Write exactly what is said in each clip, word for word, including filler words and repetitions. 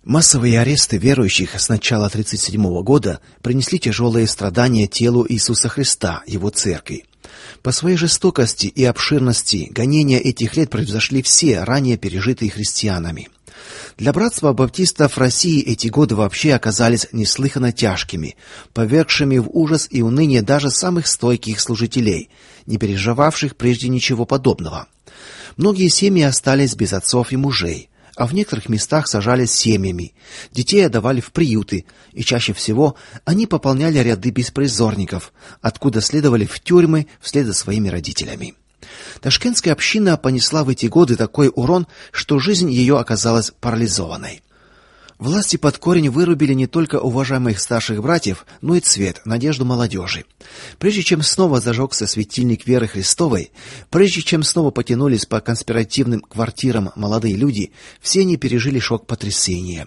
Массовые аресты верующих с начала тридцать седьмого года принесли тяжелые страдания телу Иисуса Христа, его церкви. По своей жестокости и обширности гонения этих лет превзошли все ранее пережитые христианами. Для братства баптистов России эти годы вообще оказались неслыханно тяжкими, повергшими в ужас и уныние даже самых стойких служителей, не переживавших прежде ничего подобного. Многие семьи остались без отцов и мужей, а в некоторых местах сажались семьями, детей отдавали в приюты, и чаще всего они пополняли ряды беспризорников, откуда следовали в тюрьмы вслед за своими родителями. Ташкентская община понесла в эти годы такой урон, что жизнь ее оказалась парализованной. Власти под корень вырубили не только уважаемых старших братьев, но и цвет, надежду молодежи. Прежде чем снова зажегся светильник веры Христовой, прежде чем снова потянулись по конспиративным квартирам молодые люди, все они пережили шок потрясения.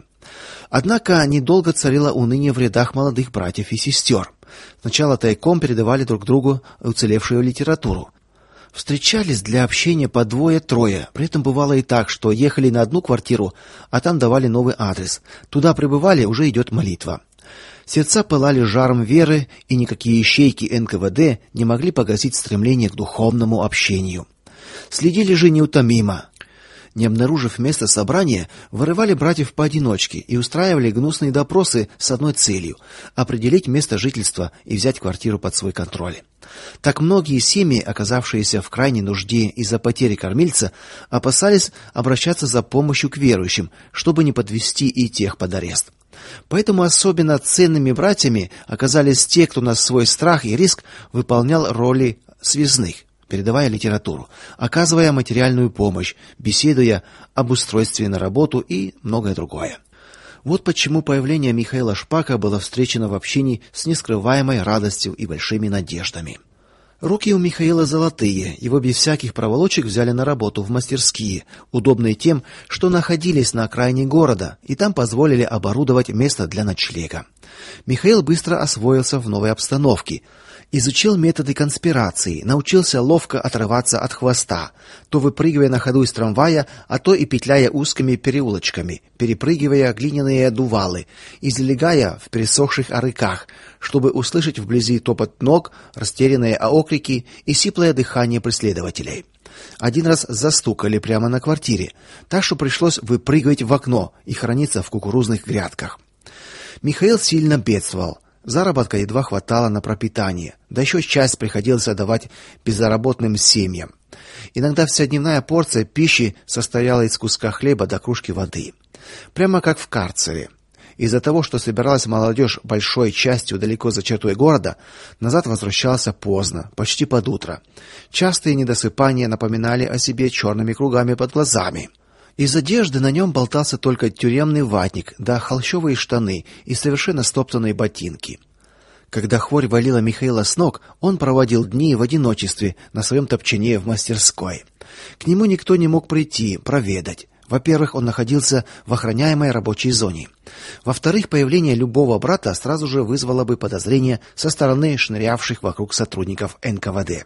Однако недолго царило уныние в рядах молодых братьев и сестер. Сначала тайком передавали друг другу уцелевшую литературу. Встречались для общения по двое-трое. При этом бывало и так, что ехали на одну квартиру, а там давали новый адрес. Туда прибывали, уже идет молитва. Сердца пылали жаром веры, и никакие ищейки эн ка вэ дэ не могли погасить стремление к духовному общению. Следили же неутомимо. Не обнаружив место собрания, вырывали братьев поодиночке и устраивали гнусные допросы с одной целью определить место жительства и взять квартиру под свой контроль. Так многие семьи, оказавшиеся в крайней нужде из-за потери кормильца, опасались обращаться за помощью к верующим, чтобы не подвести и тех под арест. Поэтому особенно ценными братьями оказались те, кто на свой страх и риск выполнял роли связных, передавая литературу, оказывая материальную помощь, беседуя об устройстве на работу и многое другое. Вот почему появление Михаила Шпака было встречено в общине с нескрываемой радостью и большими надеждами. Руки у Михаила золотые, его без всяких проволочек взяли на работу в мастерские, удобные тем, что находились на окраине города, и там позволили оборудовать место для ночлега. Михаил быстро освоился в новой обстановке. Изучил методы конспирации, научился ловко отрываться от хвоста, то выпрыгивая на ходу из трамвая, а то и петляя узкими переулочками, перепрыгивая глиняные дувалы и залегая в пересохших арыках, чтобы услышать вблизи топот ног, растерянные окрики и сиплое дыхание преследователей. Один раз застукали прямо на квартире, так что пришлось выпрыгивать в окно и храниться в кукурузных грядках. Михаил сильно бедствовал. Заработка едва хватало на пропитание, да еще часть приходилось отдавать безработным семьям. Иногда вся дневная порция пищи состояла из куска хлеба до кружки воды. Прямо как в карцере. Из-за того, что собиралась молодежь большой частью далеко за чертой города, назад возвращался поздно, почти под утро. Частые недосыпания напоминали о себе черными кругами под глазами. Из одежды на нем болтался только тюремный ватник, да холщовые штаны и совершенно стоптанные ботинки. Когда хворь валила Михаила с ног, он проводил дни в одиночестве на своем топчине в мастерской. К нему никто не мог прийти, проведать. Во-первых, он находился в охраняемой рабочей зоне. Во-вторых, появление любого брата сразу же вызвало бы подозрения со стороны шнырявших вокруг сотрудников эн ка вэ дэ.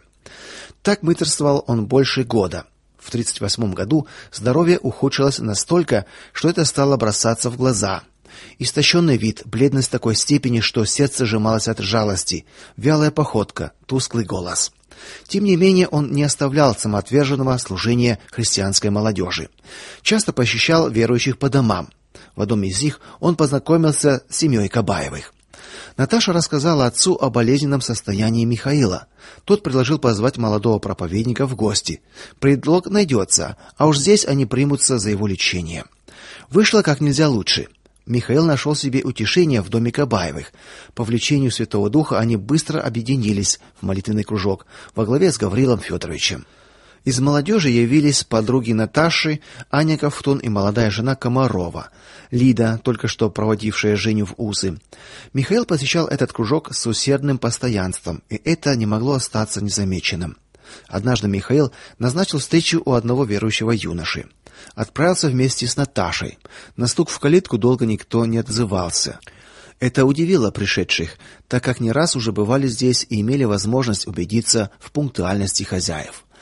Так мытарствовал он больше года. В тридцать восьмом году здоровье ухудшилось настолько, что это стало бросаться в глаза. Истощенный вид, бледность такой степени, что сердце сжималось от жалости, вялая походка, тусклый голос. Тем не менее, он не оставлял самоотверженного служения христианской молодежи. Часто посещал верующих по домам. В одном из них он познакомился с семьей Кабаевых. Наташа рассказала отцу о болезненном состоянии Михаила. Тот предложил позвать молодого проповедника в гости. Предлог найдется, а уж здесь они примутся за его лечение. Вышло как нельзя лучше. Михаил нашел себе утешение в доме Кабаевых. По влечению Святого Духа они быстро объединились в молитвенный кружок во главе с Гаврилом Федоровичем. Из молодежи явились подруги Наташи, Аня Ковтун и молодая жена Комарова, Лида, только что проводившая Женю в Усы. Михаил посещал этот кружок с усердным постоянством, и это не могло остаться незамеченным. Однажды Михаил назначил встречу у одного верующего юноши. Отправился вместе с Наташей. На стук в калитку долго никто не отзывался. Это удивило пришедших, так как не раз уже бывали здесь и имели возможность убедиться в пунктуальности хозяев.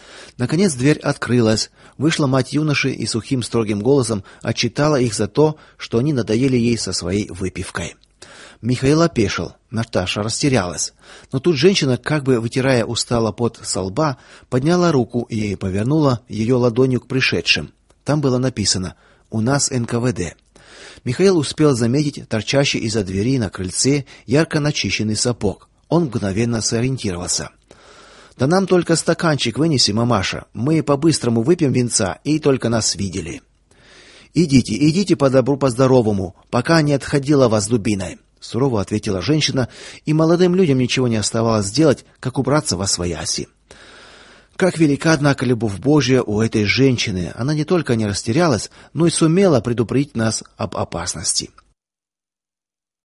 Наконец дверь открылась. Вышла мать юноши и сухим строгим голосом отчитала их за то, что они надоели ей со своей выпивкой. Михаил опешил, Наташа растерялась. Но тут женщина, как бы вытирая устало пот со лба, подняла руку и повернула ее ладонью к пришедшим. Там было написано: "У нас эн ка вэ дэ". Михаил успел заметить торчащий из-за двери на крыльце ярко начищенный сапог. Он мгновенно сориентировался. "Да нам только стаканчик вынеси, мамаша. Мы по-быстрому выпьем винца, и только нас видели". "Идите, идите по добру по здоровому, пока не отходила вас дубиной", сурово ответила женщина, и молодым людям ничего не оставалось сделать, как убраться восвояси. Как велика, однако, любовь Божья у этой женщины. Она не только не растерялась, но и сумела предупредить нас об опасности.